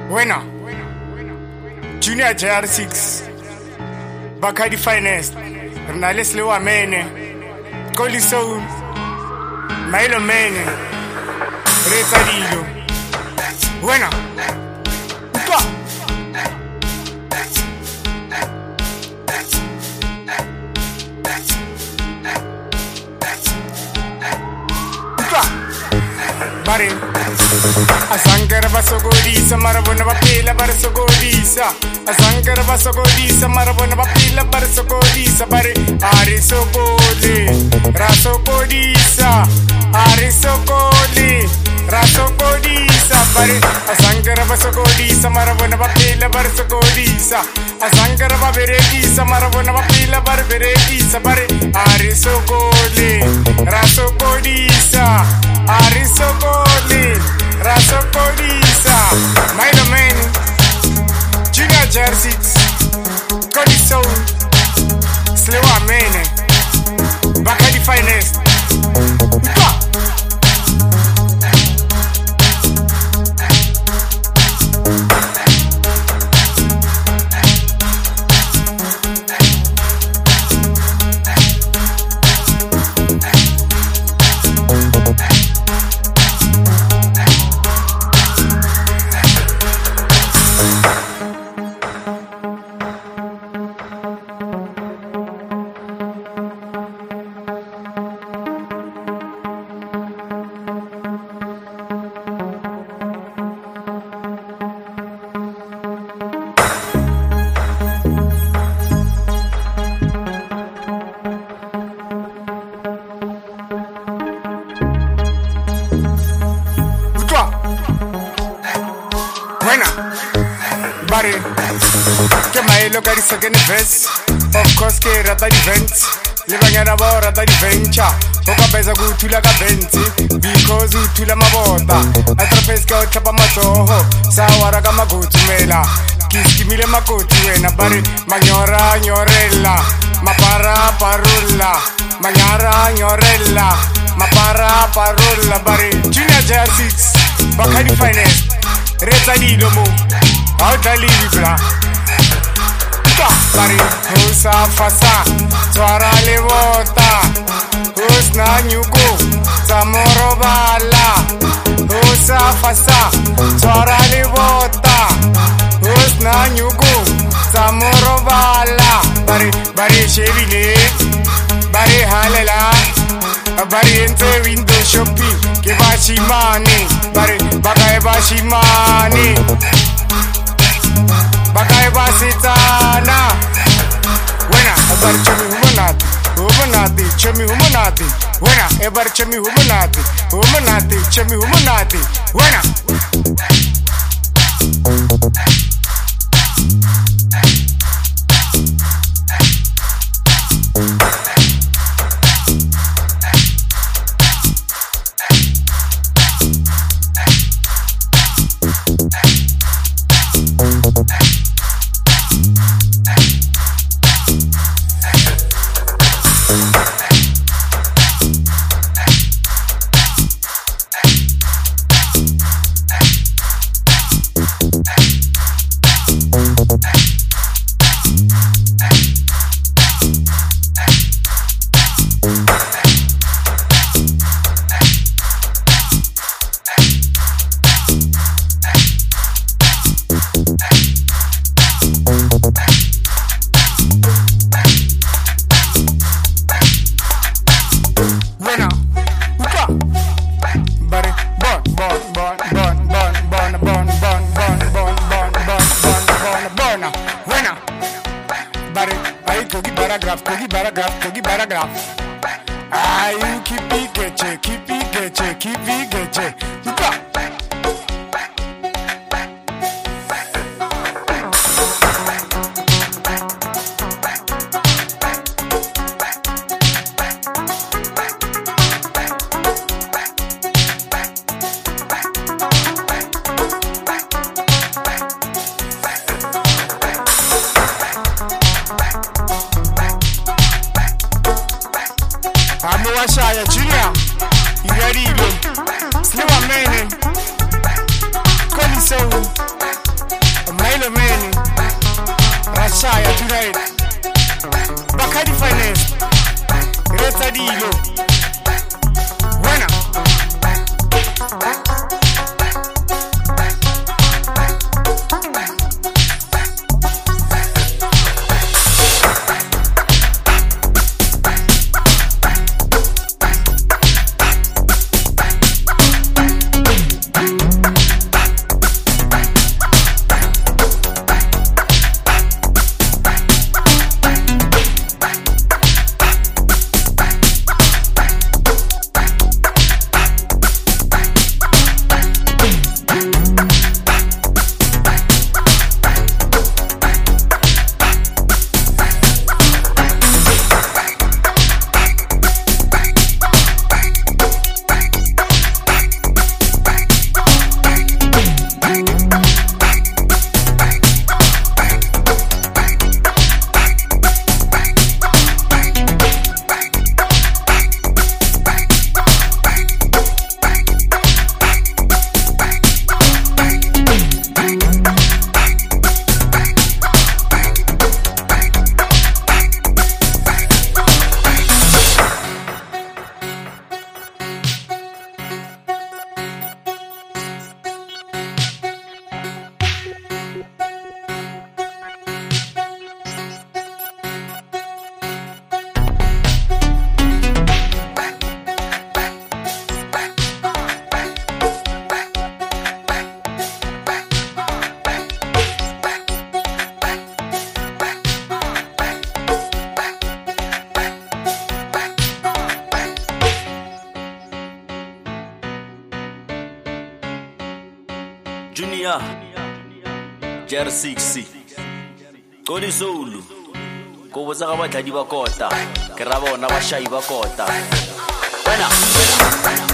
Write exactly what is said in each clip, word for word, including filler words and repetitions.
Winner Junior J R six Bacardi Finest Ronaldo Lewa Mene Coli Soul Milo Mene Reza Dilo Winner Uka Uka Bari Asankara basogodisa marabona bapila barasogodisa Asankara basogodisa marabona bapila barasogodisa Bari ari sokoli rasogodisa ari sokoli rasogodisa Bari Asankara basogodisa marabona bapila barasogodisa Asankara baberedisa marabona bapila baraberedisa Bari ari sokoli rasogodisa ari sokoli Rasogodisa, Milo Mene, Junior J R six, Coli Soul, Lewa Mene, Bacardi Finest. Bari, que maelo carissa che ne ves Of course che rata di venti Le bagnara bo rata di vencia Poca pesa gu tu la cavenzi Because tu la mavota Altra pesca o chapa masoho Sawara kama kutumela Kiski mile makuti wena Bari, magnora gnorella Ma para parulla Magnara gnorella Ma para parulla Bari, Junior J R six Bacardi Finest Reza Dilo mo Alta libra Bari Husa fasa Twara le vota Husna nyuko Zamoro bala Husa fasa Twara le vota Husna nyuko Zamoro bala Bari Bari shevile Bari halela Bari ente window shopping Ke bashi mani Bari Bakai bashi mani Bakai basitana Wena ebar chemi humanati Humanati chemi humanati Wena ebar chemi humanati Humanati chemi humanati Wena Kogi paragraph, kogi paragraph, kogi paragraph. Ayu kipi geche, kipi geche, kipi geche. Uka. Shaya Junior, you ready? Lewa Mene, Coli Soul, Junior Jer six Tony Zulu go botsa ga batladi ba kota ke ra bona ba shai ba kota wena wena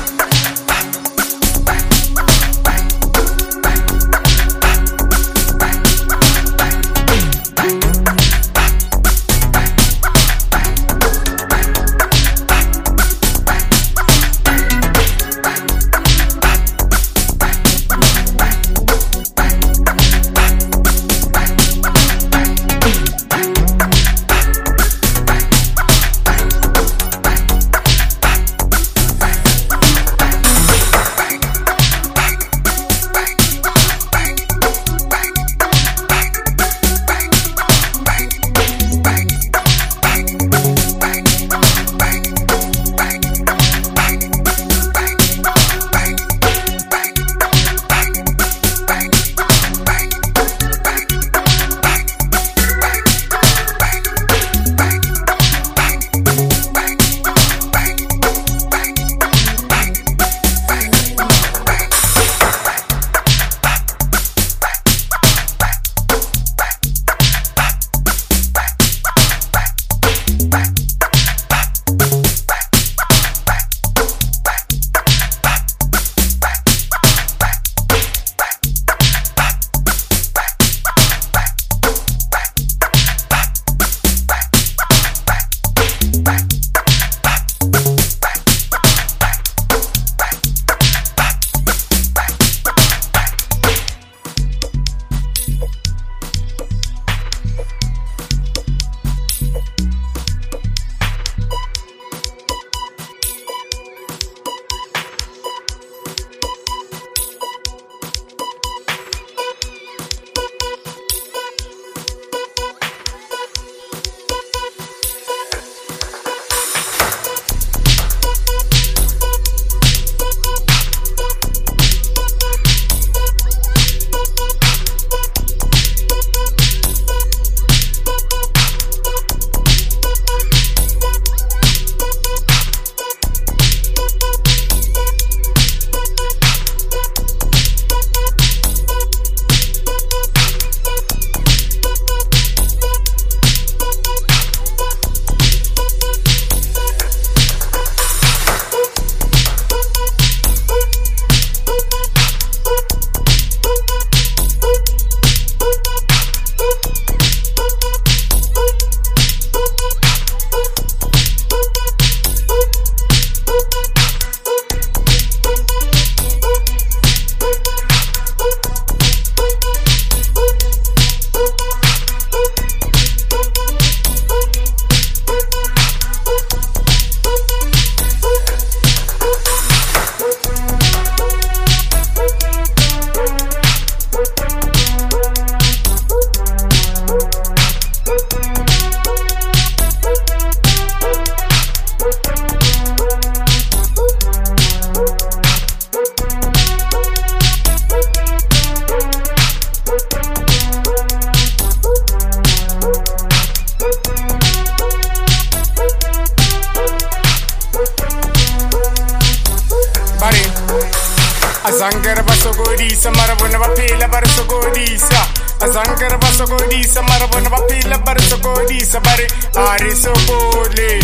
Azangara basogodisa marabona bapela barasogodisa Azangara basogodisa marabona bapela barasogodisa bare ari sokole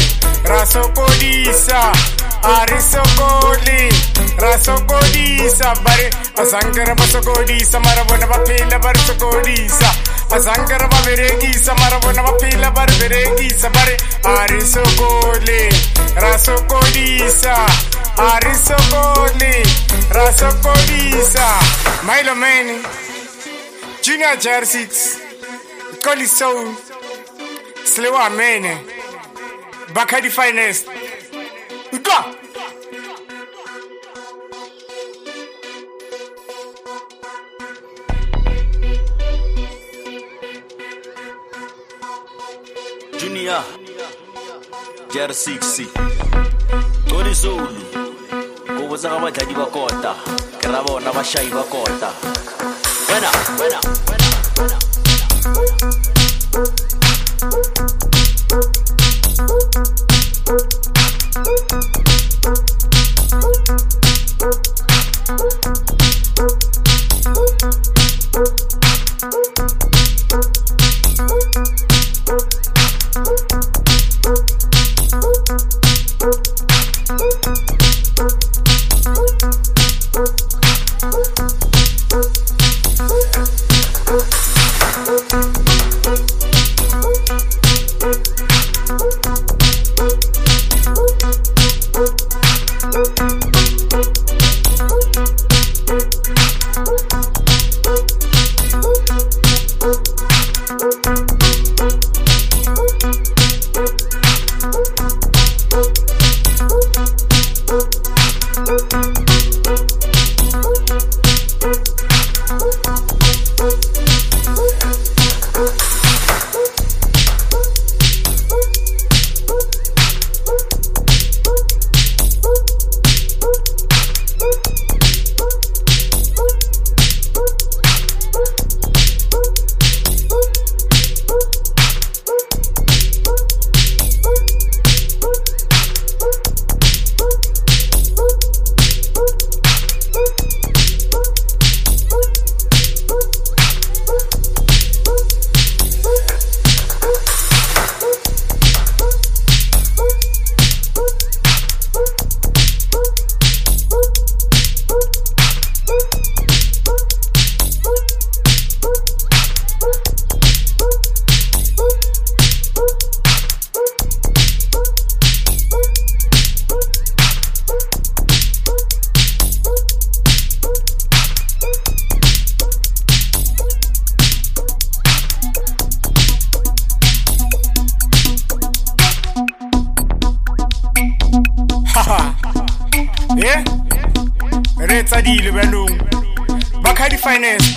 rasogodisa ari sokole rasogodisa bare Azangara basogodisa marabona bapela barasogodisa Azangara baveregisa marabona bapela baraveregisa bare ari sokole rasogodisa ari sokole rasogodisa Milo Manny Junior Jer six Tony Zulu Slewa Mene Bacardi Finest Uda Junior Jer six Tony Zulu go botsa ga batladi ba kota ke ra bona ba shai ba kota wena wena wena wena Yeah? Rates are deal with no. Back at the finest.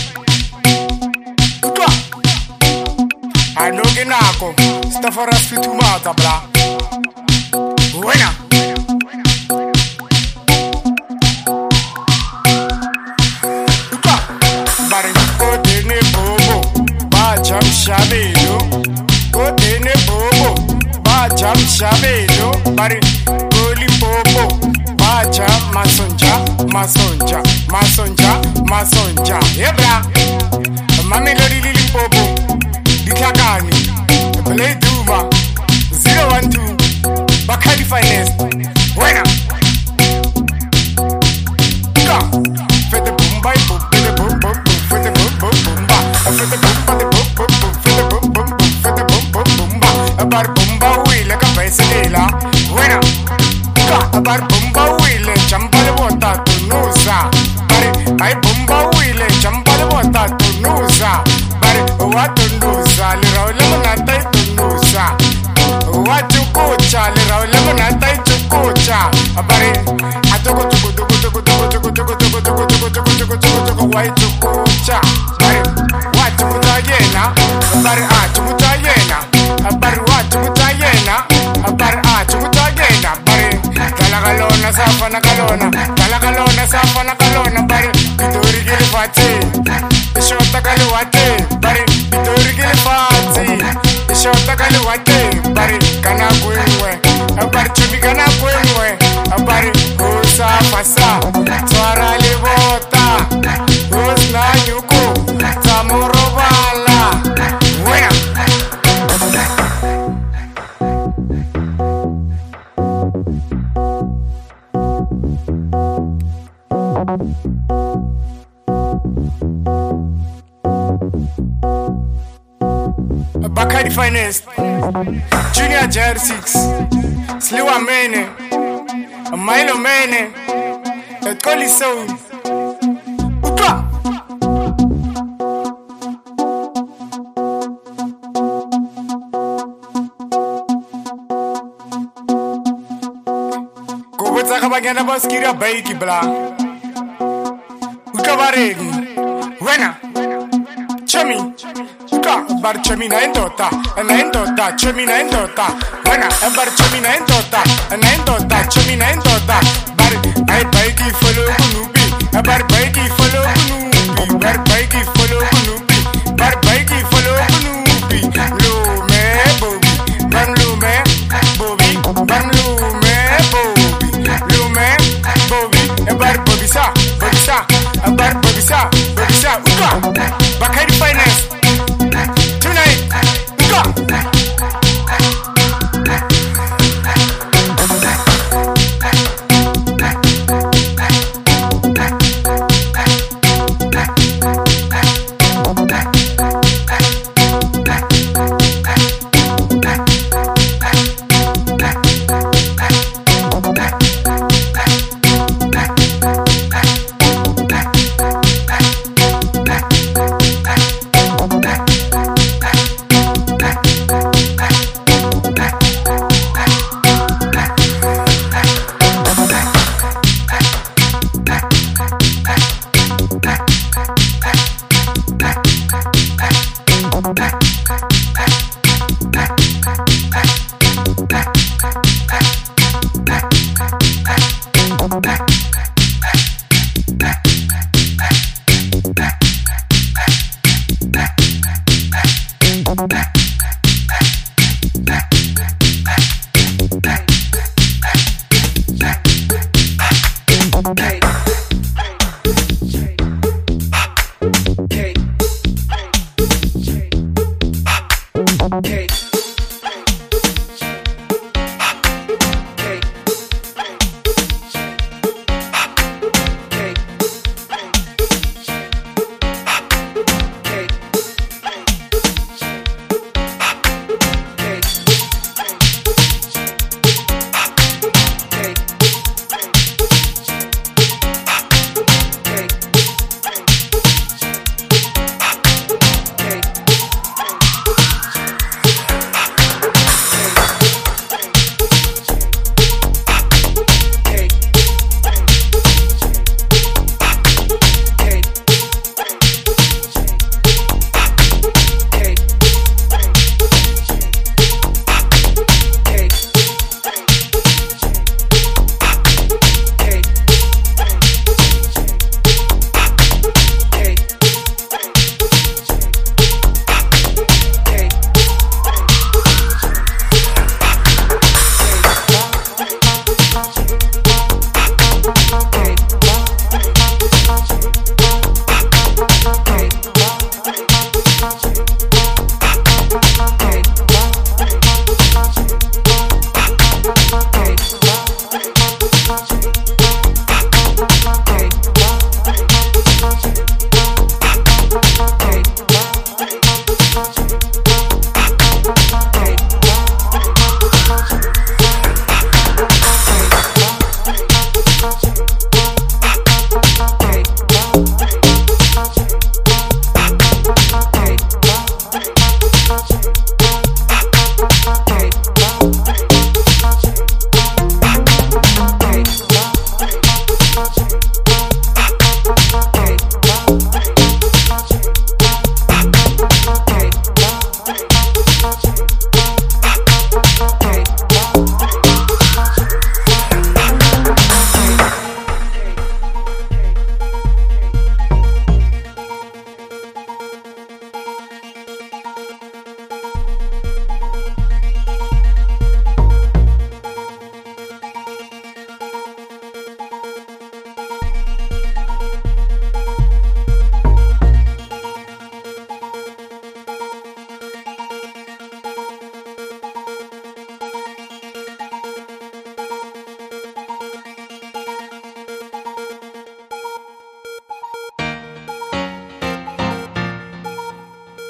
Utwa. I know Genako. Stuff for us to mata bla. Buena. Utwa. Bariko tene bobo. Ba jam shabelo. Ko tene bobo. Ba jam shabelo. Bari goli bobo. Bacha masonja, masonja, masonja, masonja. Ebra, mami lori lili popo, dikakani, play duma, zero one two, Bakari finest. Buena. Ga, fete bumba, fete bum bum, fete bum bum bumba, fete bumba de bum bum bum, fete bum bum bum, fete bum bum bumba. Bar bumba ui la cabeza de la. Buena. Bar bumba wile champale bota tunuza bare ai bumba wile champale bota tunuza bare wa tunuza le rawle manata tunuza wa chukucha le rawle manata chukucha bare atoko tuku tuku tuku tuku tuku tuku tuku tuku tuku tuku tuku tuku tuku wa chukucha bare wa chukucha yena bare a chukucha yena bare wa chukucha yena bare a chukucha yena bare Kalona safana kalona, kala kalona safana kalona, bari pitori gili fati, ishota kaluwate, bari pitori gili fati, ishota kaluwate, bari kana kwenwe, bari chumi kana kwenwe, bari kusa fasa, twara libota, kusna nyuku, tamurobala, wena. Bakari finest, Junior J R six, Sliwa Mene, Milo Mene, Koli Soul, Utwa. Kubutsa kabagenda baskira baiki bla. Utwa baregi, wena, chemi. Bar chemina endota, na endota, chemina endota. Bana, bar chemina endota, na endota, chemina endota. Bar ai baiki follow kunubi, bar baiki follow kunubi, bar baiki follow kunubi, bar baiki follow kunubi. Lume bobi, bar lume bobi, bar lume bobi, lume bobi, bar bobisa, bobisa, bar bobisa, bobisa. Uka, Bakari finest.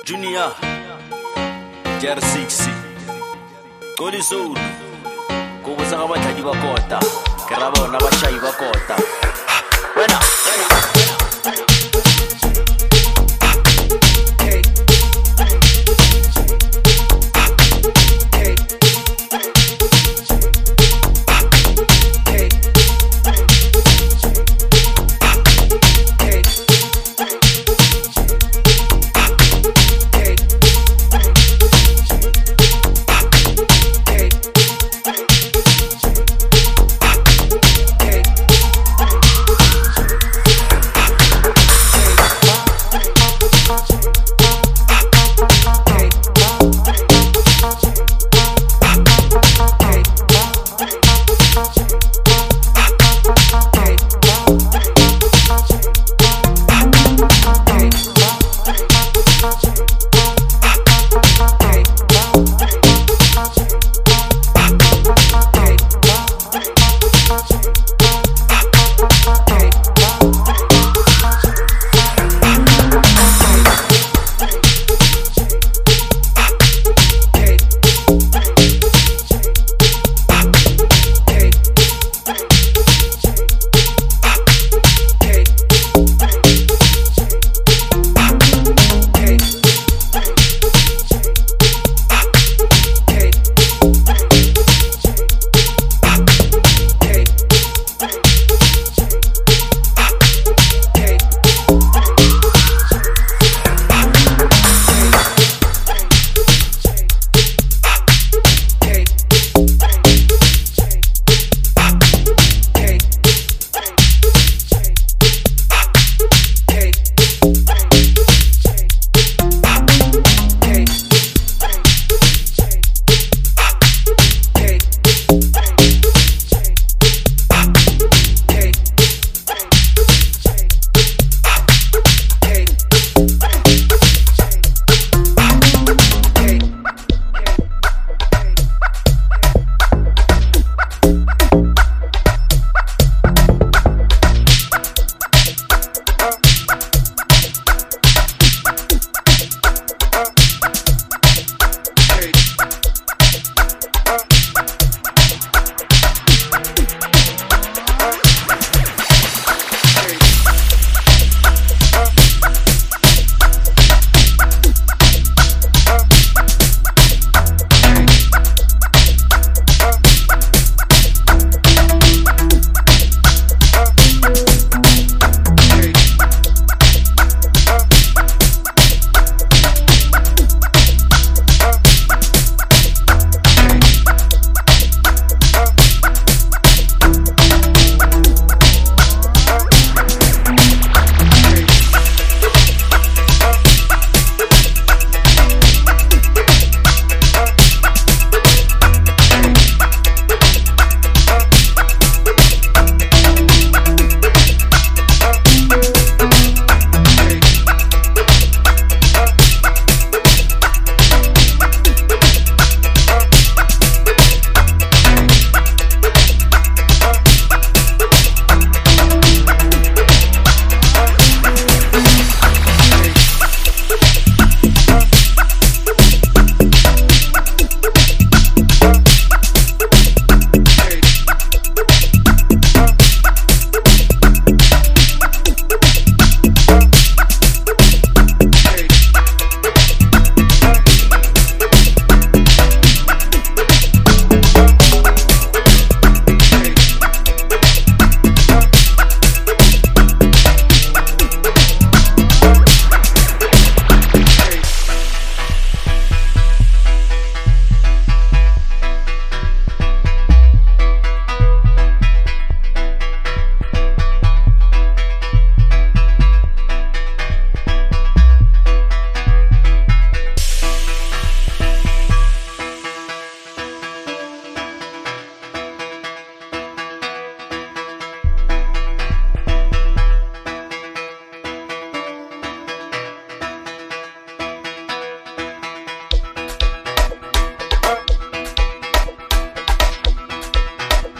Junior J R six Toli Zulu go botsa ga batlhadi ba kota ke ra bona ba shai ba kota wena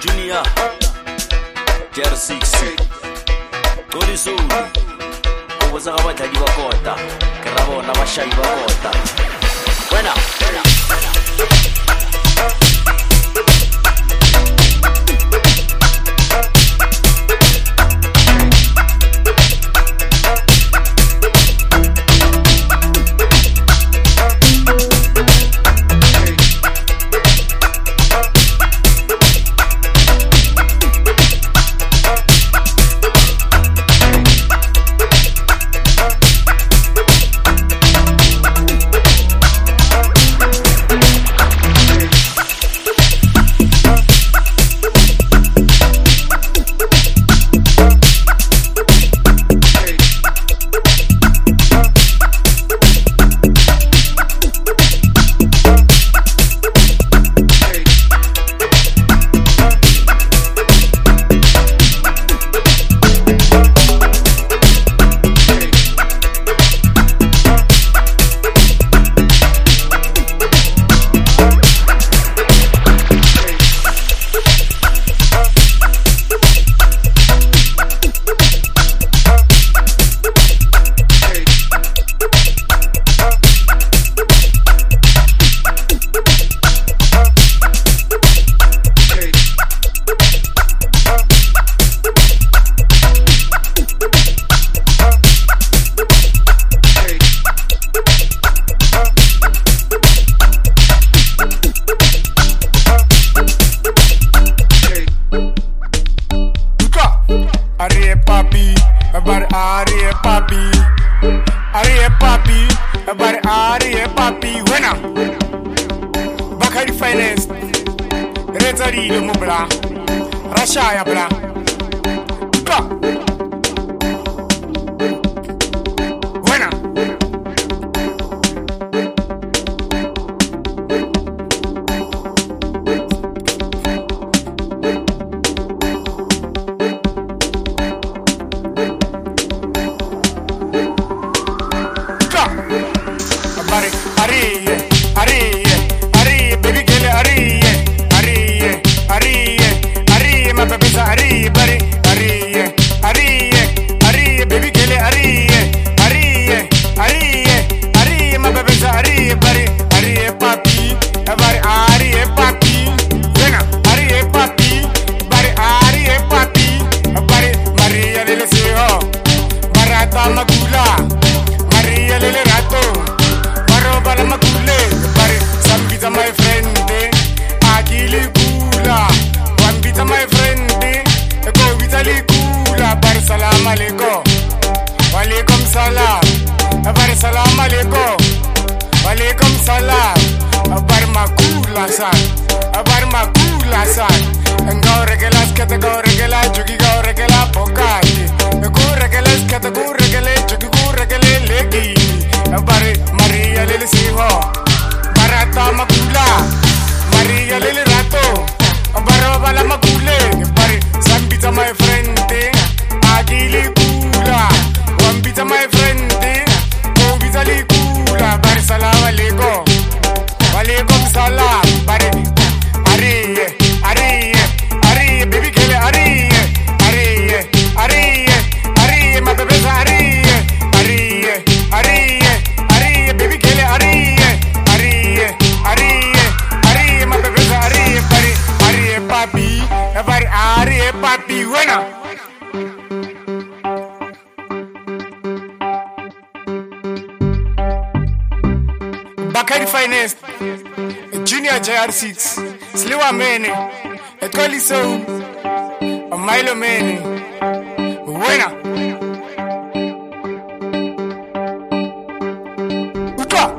J R six Toli Zulu botsa ga batlhadi ba kota ke ra bona bashai ba kota wena Bakari Finest, Junior J R six, Sliwa Mene, Etoli Soul, Milo Mene, Buena. Uka.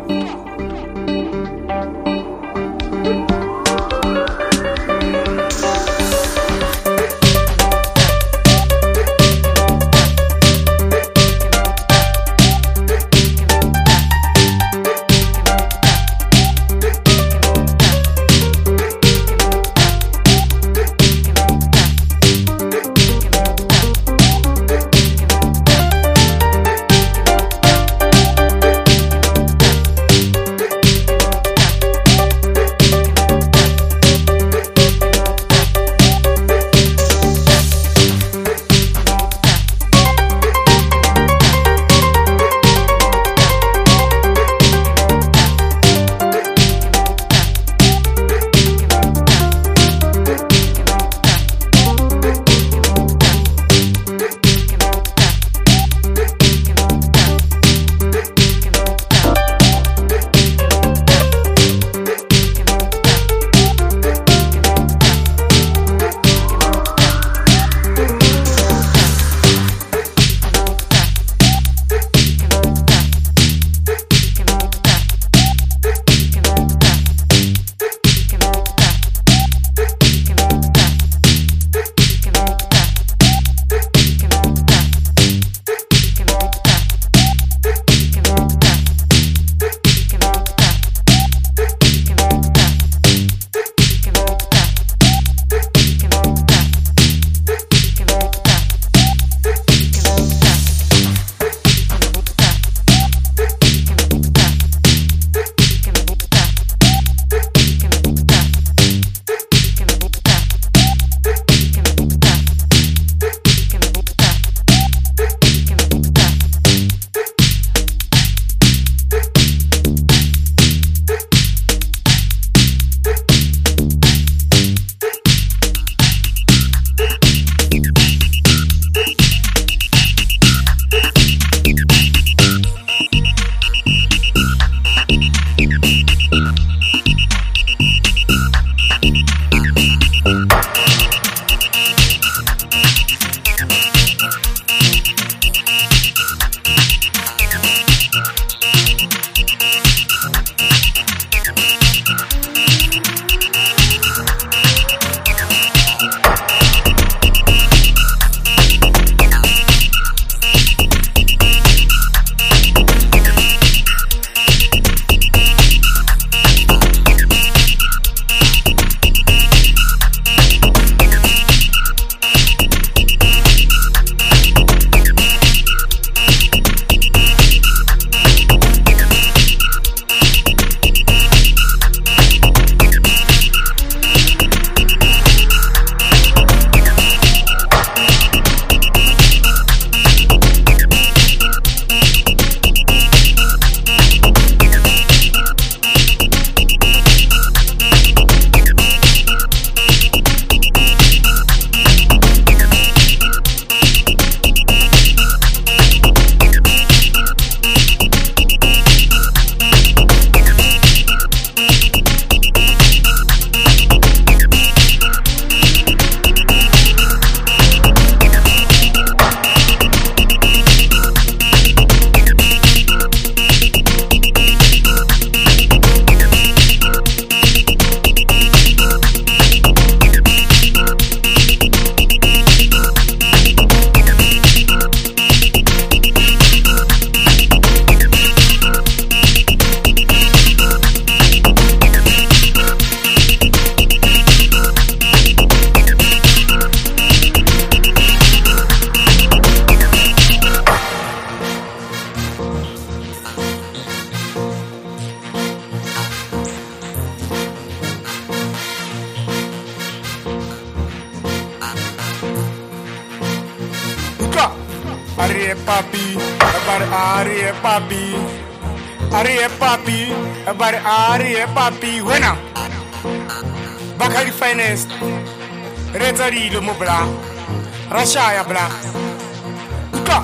papi, bar Ari e papi, Ari e papi, bar Ari e papi. Wena, Bakari Finest, Rezari lo mobla, Rashaya bla, Uka.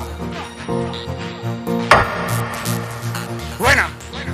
Wena,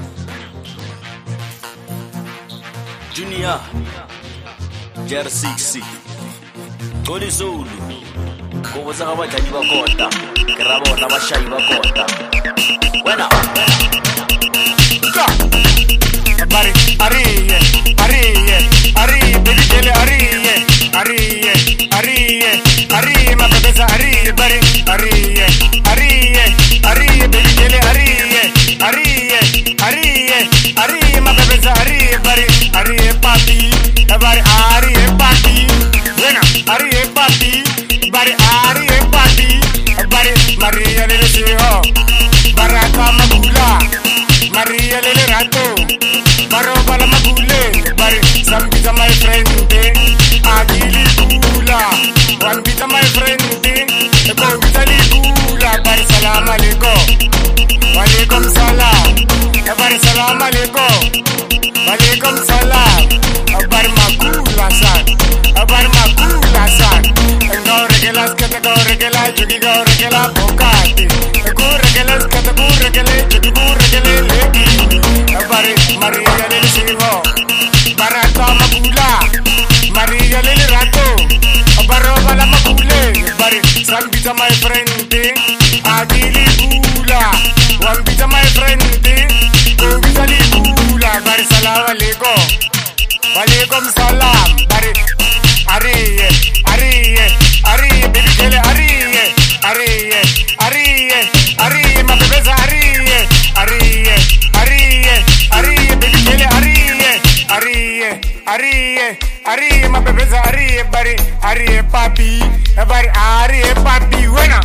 Junior, J R six, Tony Zulu, Koboza abadlali bakota, ke ra bona bashayi bakota. Wena, Uka. Bari Ariye, Ariye, Ariye, baby Kele Ariye, Ariye, Ariye, Ariye, my baby's Ariye, bari Ariye, Ariye, Ariye, baby Kele Ariye, Ariye, Ariye, Ariye, my baby's Ariye, bari Ariye papi, bari Ariye papi, wena Ariye papi, bari Ariye papi, bari Maria lele siho, baraka magula, Maria lele rato. Baro bala magule, bari Zambita my friend, Agili Gula, One Bita my friend, Eko Vitali Gula, bari salam alaikum, walaikum salam, bari salam alaikum, walaikum salam, bari magula san, bari magula san, Eko regelas kata ko regela, jugi ko regela pokati, Eko regelas kata ko regele, jugi ko regele legi. Bari Maria lele siho, barata magula, Maria lele rato, baro bala magule, bari Zambita my friend, Agili Gula, One Bita my friend, Kovitali Gula, bari salam alaikum, walaikum salam, bari Ariye, Ariye, Ariye, baby Kele Ariye, Ariye, Ariye, Ariye, my baby's Ariye, Ariye, Ariye, Ariye, baby Kele Ariye, Ariye, Ariye, Ariye, my baby's Ariye, bari Ariye papi, bari Ariye papi, wena.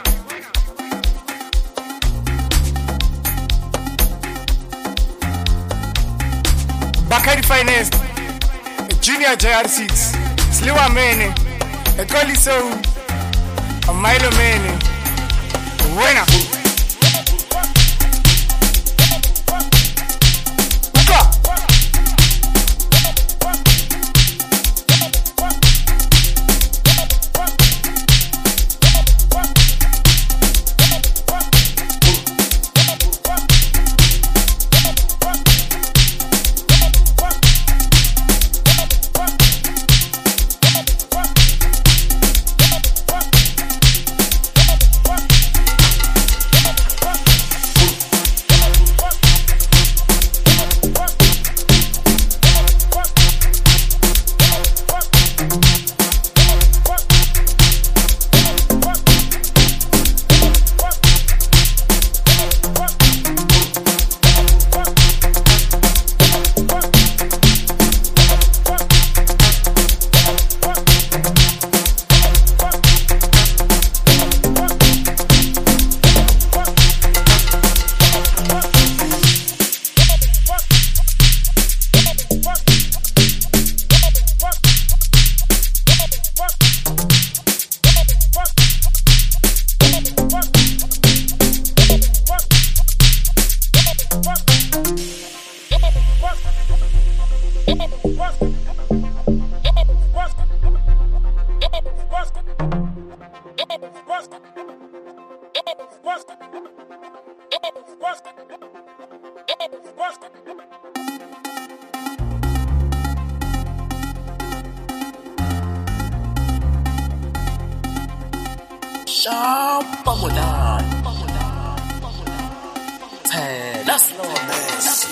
Bakari Finest, Junior J R six, Sliwa Mene, Ekoli Soul, Milo Mene, wena. Shampa mudan, telas lomes.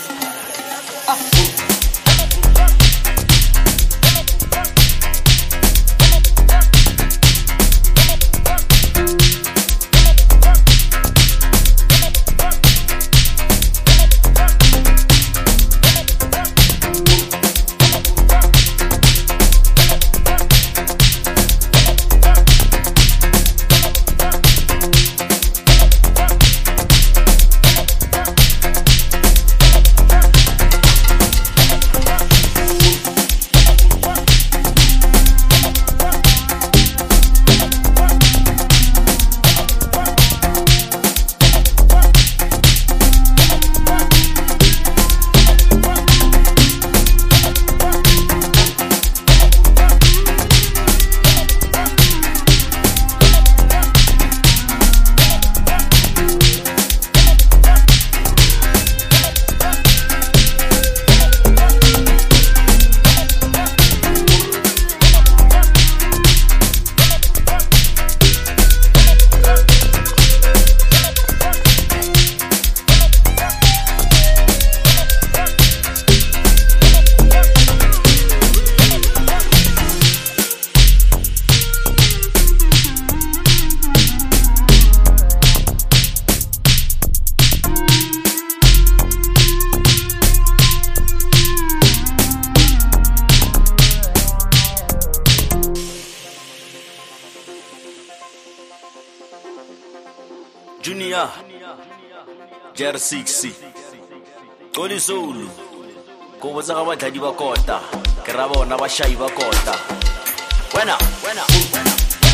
Junior J R six Tony Zulu go botsa ga badladi ba kota ke ra bona ba shai ba kota wena wena wena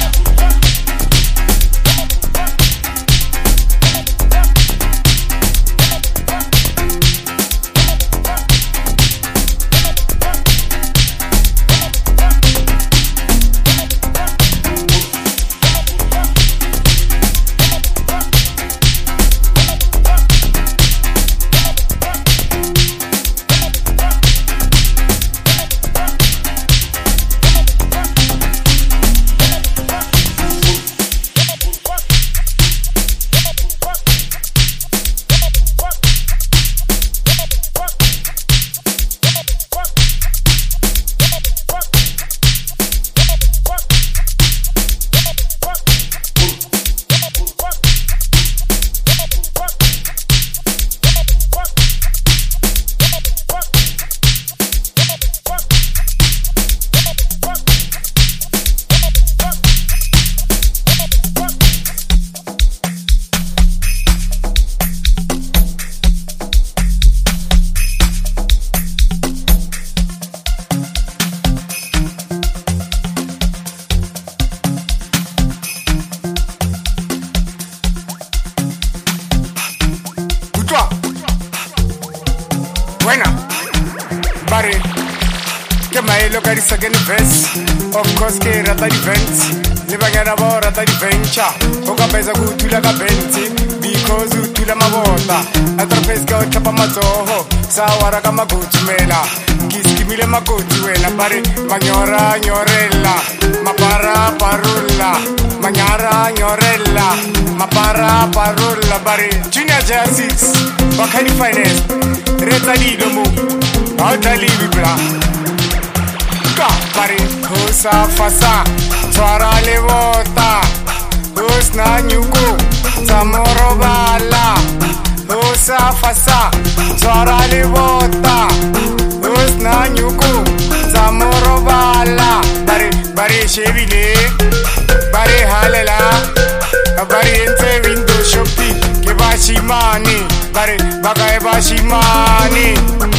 Barry, che mai lo cari sa che ne ves, of course che rata di venti, le bagara bo rata di vencia, o capesa cu tu la capenti, because tu la mavota, altra pesca o chapa mazoho, sawara kama kutumela, kiski mile makuti wena Barry, magnora gnorella, ma para parulla, magnara gnorella, ma para parulla Barry, Junior J R six, Bakari Finance, Reta Lido Mu. Ota libi bla Ka pari Husa fasa Twara le vota Husna nyuku Zamoro bala Husa fasa Twara le vota Husna nyuku Zamoro bala Bari Bari shevile Bari halela Bari ente window shopping Ke bashi mani Bari Bagai bashi mani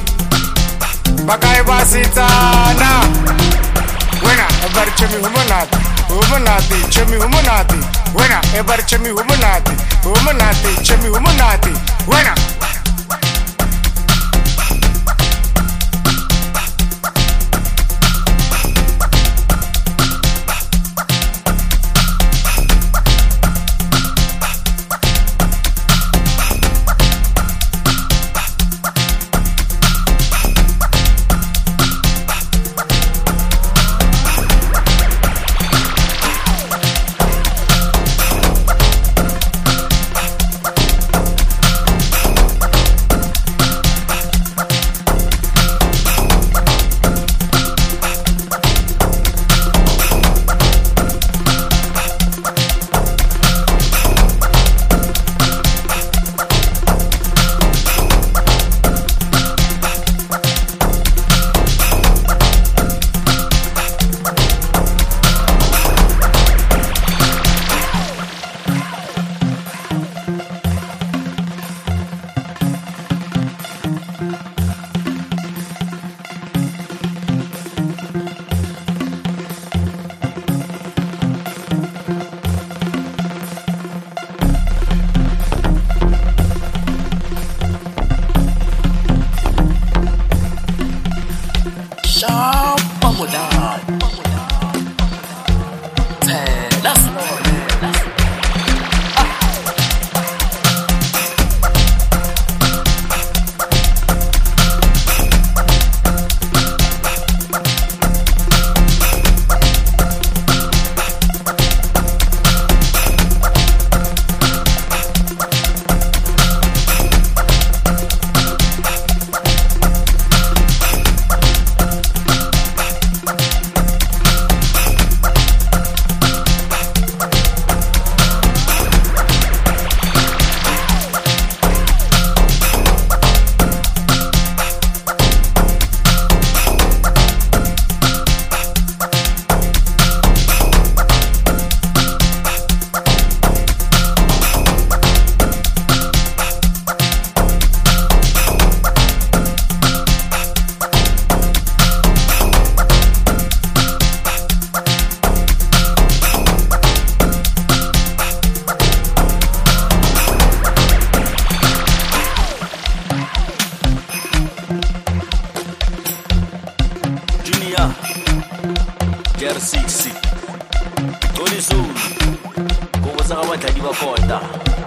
Bakai basitana Wena ebar chemi humanati Humanati chemi humanati Wena ebar chemi humanati Humanati chemi humanati Wena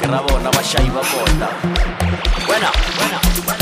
ke ra bona bashayi ba kota wena wena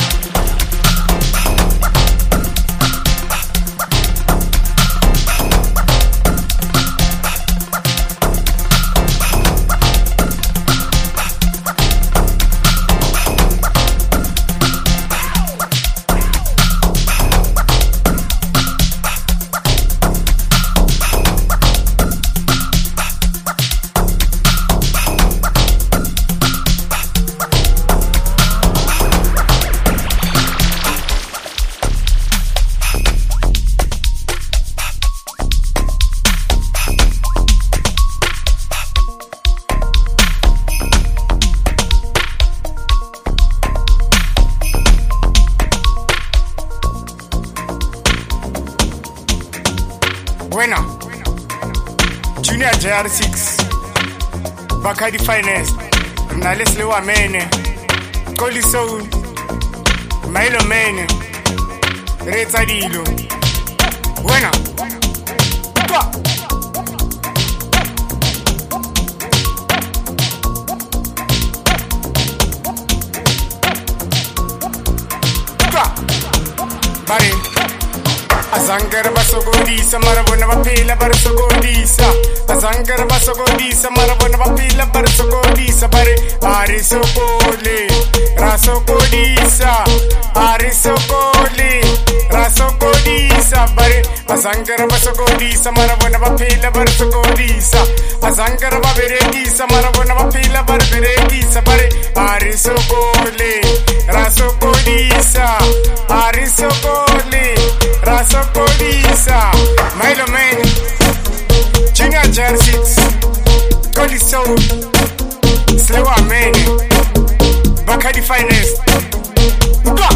Winner, Junior J R six, Bacardi Finest, Nalesle Wamene, Coli Soul, Milo Mene, Reza Dilo. Winner, Kwa. Bari Azangara basogodisa marabona bapila barasogodisa Azangara basogodisa marabona bapila barasogodisa Bari ari sokole rasogodisa ari sokole rasogodisa Bari Azangara basogodisa marabona bapila barasogodisa Azangara baberegisa marabona bapila baraberegisa Bari ari sokole rasogodisa ari sokole rasogodisa Milo Man Junior J R six Coli Soul Slewa Mene Bacardi Finest Uka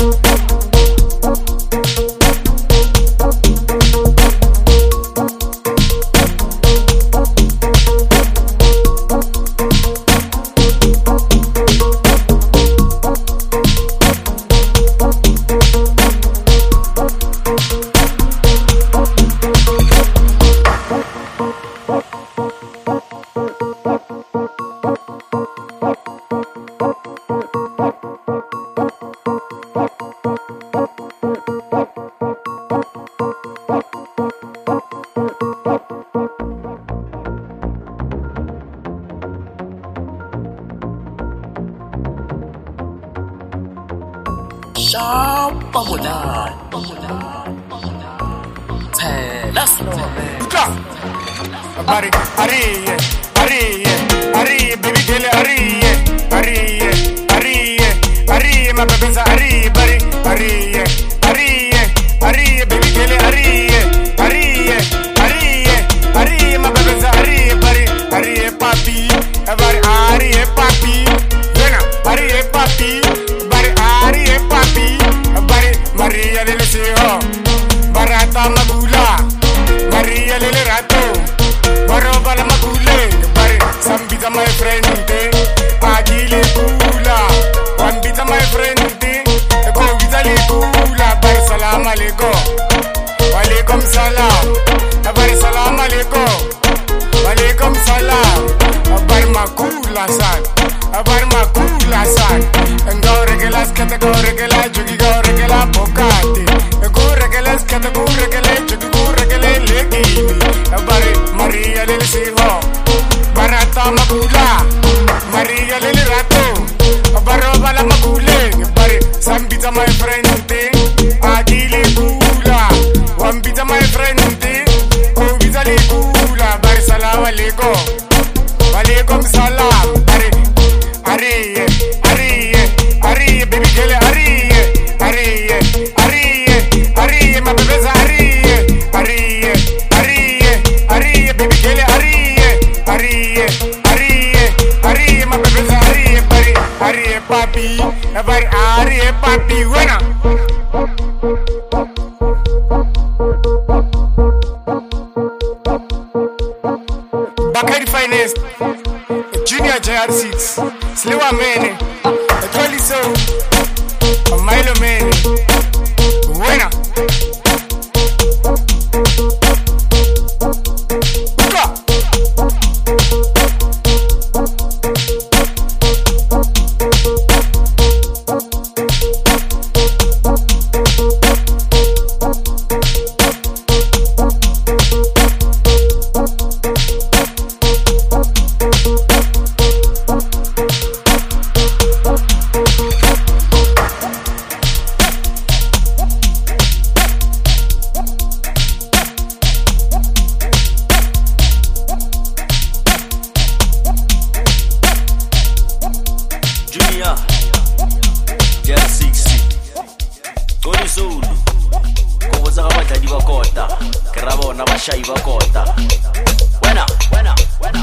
Shapa Molan Tshela Slowman Uka Bari Ariye Ariye Ariye baby girl Ariye Ariye Ariye Ariye my baby's Ariye Bari Ariye Ariye Ariye baby girl Ariye Ariye Ariye Ariye my baby's Ariye Bari Ariye papi Bari Ariye papi Vena Ariye papi Bari Ariye papi Bari Maria lele seho Barata magula Maria lele rato Baroba la magule Bari Sambita my friend Agile kula Wambita my friend Kovita li kula Bari salam alaikum Walaikum salam Bari salam alaikum Walaikum salam Bari makula san Bari makula san Ngore ke las kete gore ke la Jugi gore ke la bokati Gore ke las kete gore ke le Jugi gore ke le legini Bari Maria lele siho Barata magula Maria lele rato Baroba la magule Bari Sambita my friend Agile kula Wambita my friend Kovita li kula Bari salam alaikum Walaikum salam Bari Ariye Ariye Ariye baby girl Ariye Ariye Ariye Ariye my baby's Ariye Ariye Ariye Ariye baby girl Ariye Ariye Ariye Ariye my baby's Ariye Bari Ariye papi Bari Ariye papi Wena Bacardi Finest Junior J R six Slewa Mene Coli Soul Milo Mene Wena Uka Junior J R six Tony Zulu go botsa ga batladi ba kota ke ra bona ba shai ba kota wena wena wena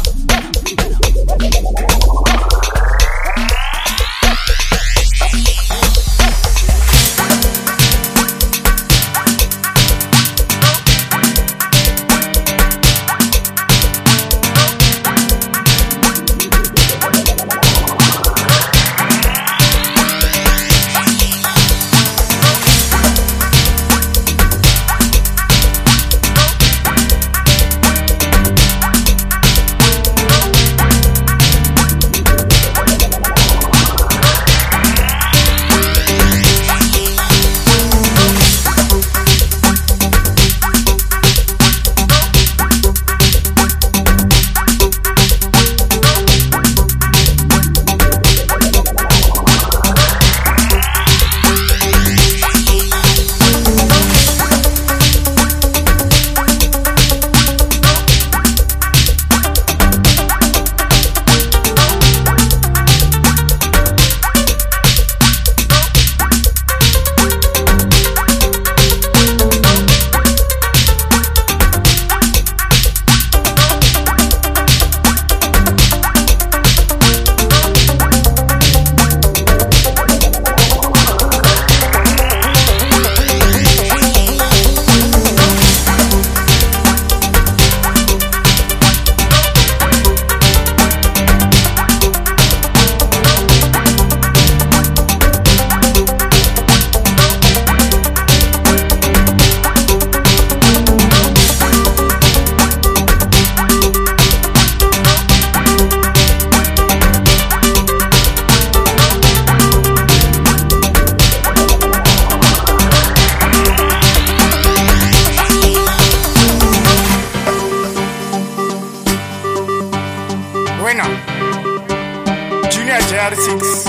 Junior J R six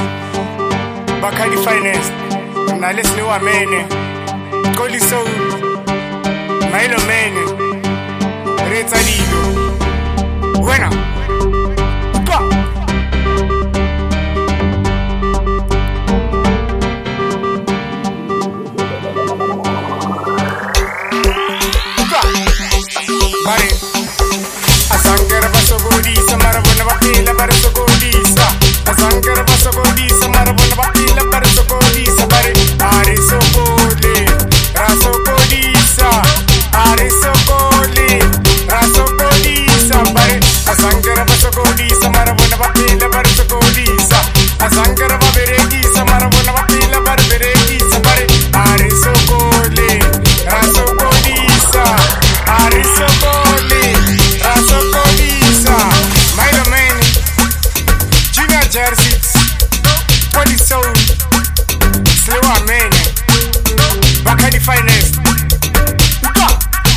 Bakadi Finest na lesni wa mene Koli Soul Mailo mene Reza Lido Wena Kwa Kwa Bari Asangera basogodisa marabona bakila barasogodisa Asangera basogodisa marabona bakila barasogodisa Bari Ari sokole rasogodisa Ari sokole rasogodisa Bari Asangera basogodisa marabona bakila barasogodisa Asangera baberegisa marabona bakila baraberegisa Bari Ari sokole rasogodisa Ari sokole rasogodisa Mailo mene Junior J R six Koli Soul Slewa mene Bakadi Finest Uka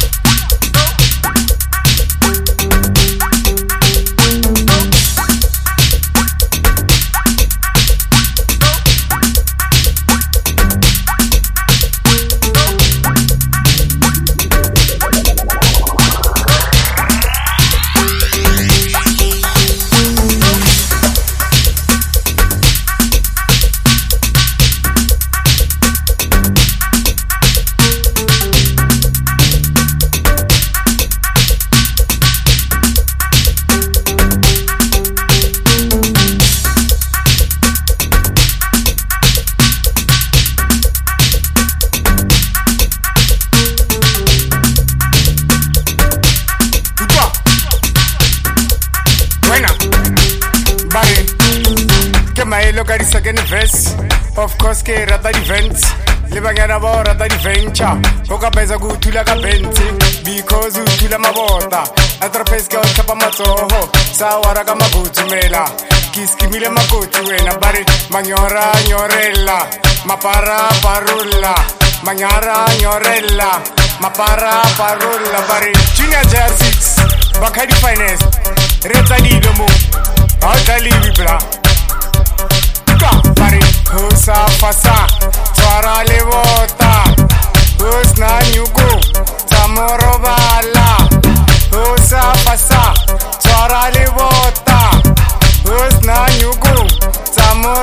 Maelo ka di second verse of course ke rata events le banyana ba rata adventure go ka pesa go thula ka bentse because o thula mabota atrapes ke o tlhapa matsogo sa wara ka mabotsumela ke skimile makotsi wena bare manyora nyorella mapara parolla manyara nyorella mapara parolla bare Junior J R six Bakadi Finest Reza Lido mo ha talibi bla Pari, Husa Fasa, Twara Levota, Husna Nyuku, Tamoro Bala, Husa Fasa, Twara Levota, Husna Nyuku, Tamoro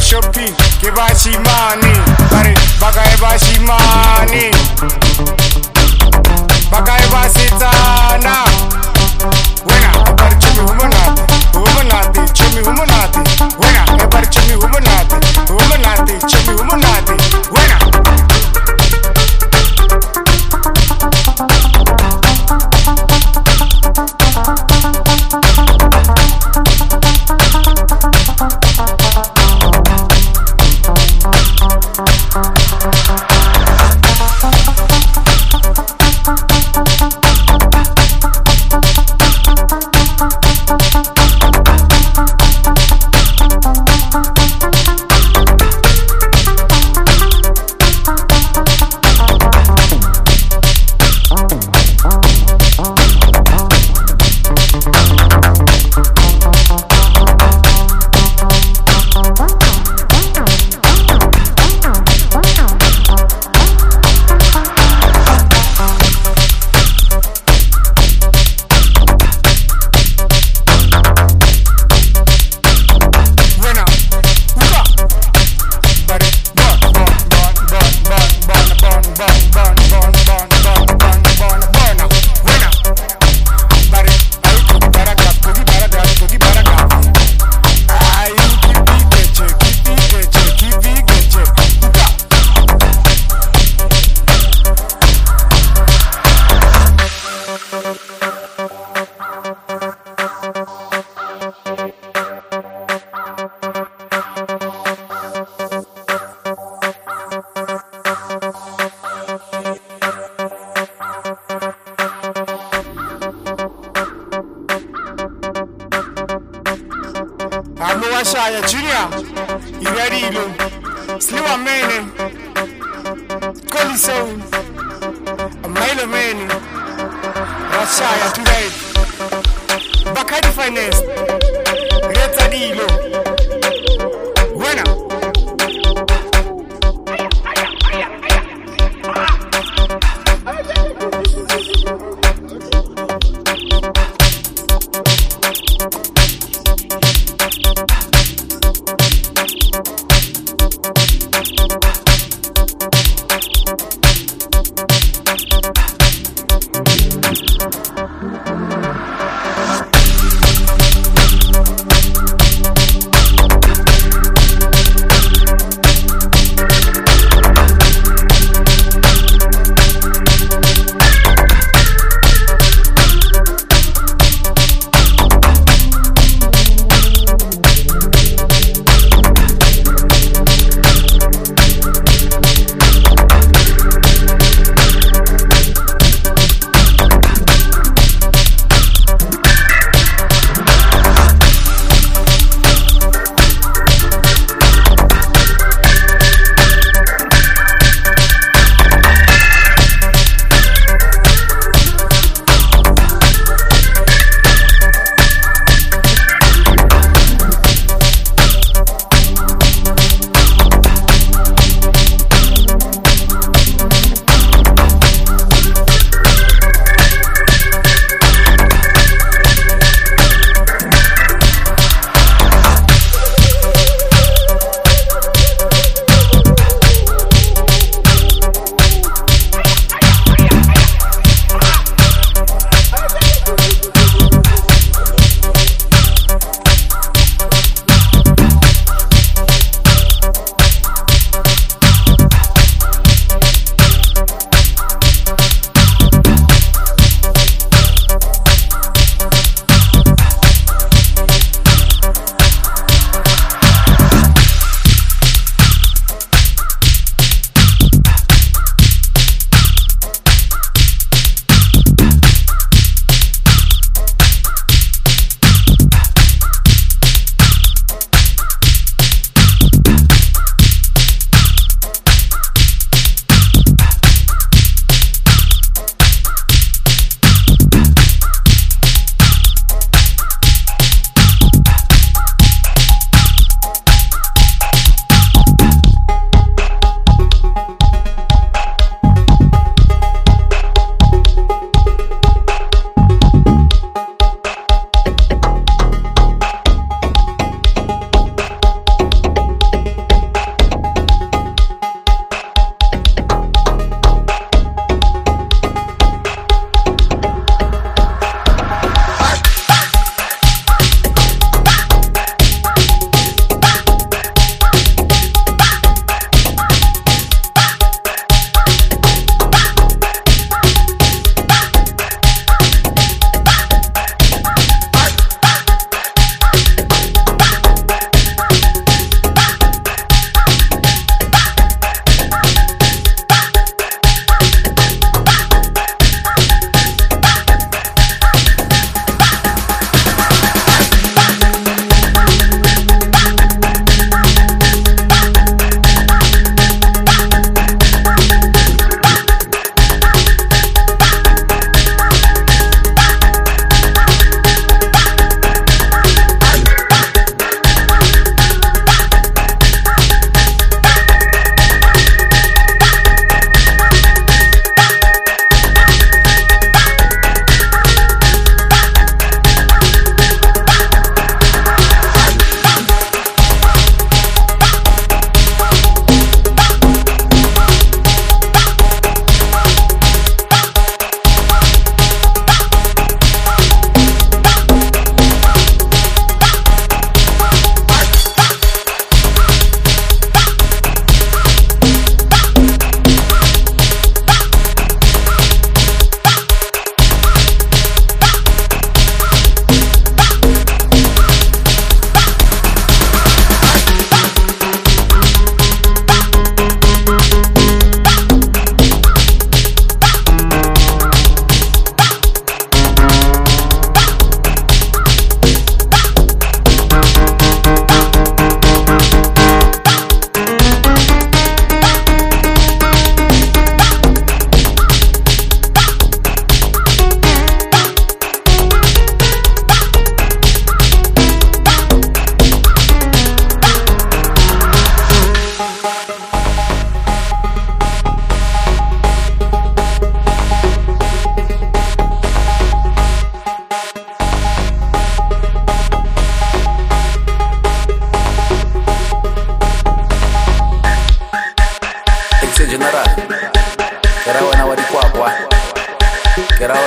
shopping ke ba shimane bare bakae ba shimane bakae ba setsana wena bare chimi humanate humanate chimi humanate wena bare chimi humanate humanate chimi humanate wena Shaya Junior, you ready, Ilo? Sliwa Mene, Coli Soul, a Milo Mene, Rashaya today, Bakadi Finance, Reta Dilo, Buena.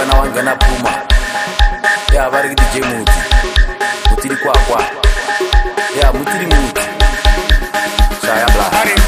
ngena wangena phuma ya ba re D J Muti Muti kwa kwa ya Muti Muti saya bla